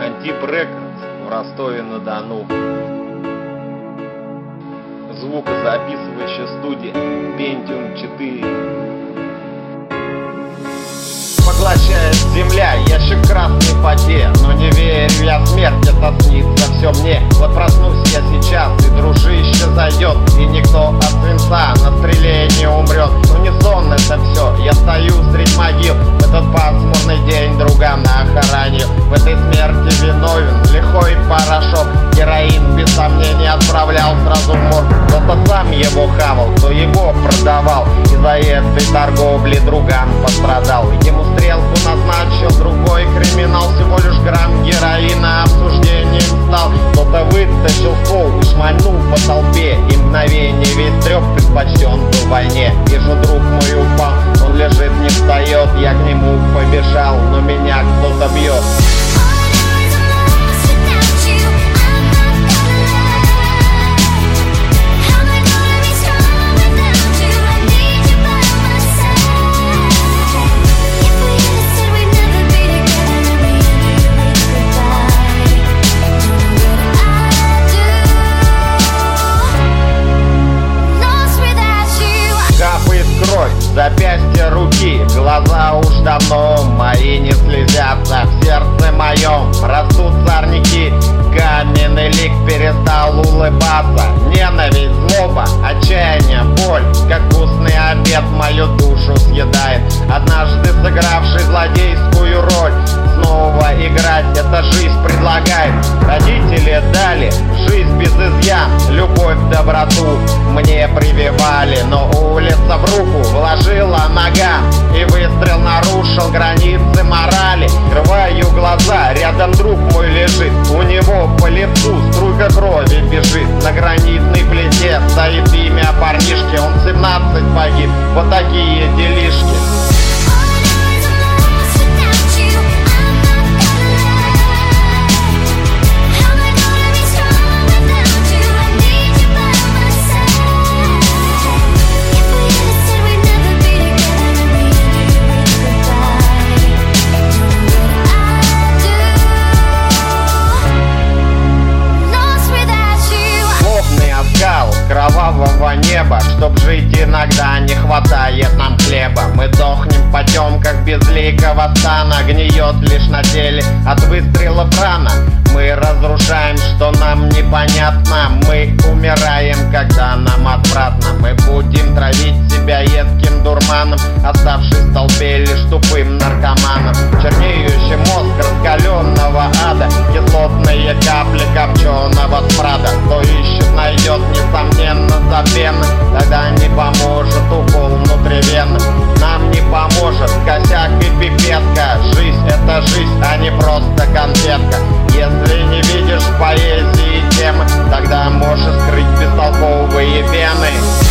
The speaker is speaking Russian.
Антип Рекордс в Ростове-на-Дону. Звукозаписывающая студия Pentium 4. Поглощает земля ящик красной поте, но не верю я в смерть, это снится все мне. Вот проснусь я сейчас, и дружище зайдет, и никто от свинца на стреле не умрет. Но не сон это все, я стою средь могил в этот пасмурный день, другам нахоранил. В этой смерти виновен лихой порошок, героин без сомнения отправлял сразу в морг. Кто-то сам его хавал, кто его продавал, из-за этой торговли друган пострадал. Ему стрелку назначил другой криминал, всего лишь грамм героина обсуждением стал. Кто-то вытащил ствол и шмальнул по толпе, и мгновение весь трёп предпочтен был войне. Вижу, друг мой упал, он лежит, не встает, я к нему побежал, но меня кто-то бьет. Запястья, руки, глаза уж давно мои не слезятся. В сердце моем растут сорняки, каменный лик перестал улыбаться. Ненависть, злоба, отчаяние, боль, как вкусный обед мою душу съедает. Однажды сыгравший злодейскую роль, снова играть эта жизнь предлагает. Родители дали жизнь без изъян, любовь, доброту мне прививали, но улица в руку вложила нога, и выстрел нарушил границы морали. Открываю глаза, рядом друг мой лежит, у него по лицу струйка крови бежит. На гранитной плите стоит имя парнишки, он 17 погиб, вот такие делишки. Кровавого неба, чтоб жить иногда не хватает нам хлеба. Мы дохнем в потемках безликого стана, гниет лишь на теле от выстрелов рана. Мы разрушаем, что нам непонятно, мы умираем, когда нам отвратно. Мы будем травить себя едким дурманом, оставшись в толпе лишь тупым наркоманом. Чернеющий мозг раскаленного ада, кислотные капли копченого смрада. Кто ищет, найдет, несомненно, забвенно. Тогда не поможет укол внутривенно, нам не поможет косяк и пипетка. Жизнь — это жизнь, а не просто конфетка. Если не видишь в поэзии темы, тогда можешь скрыть бестолковые вены.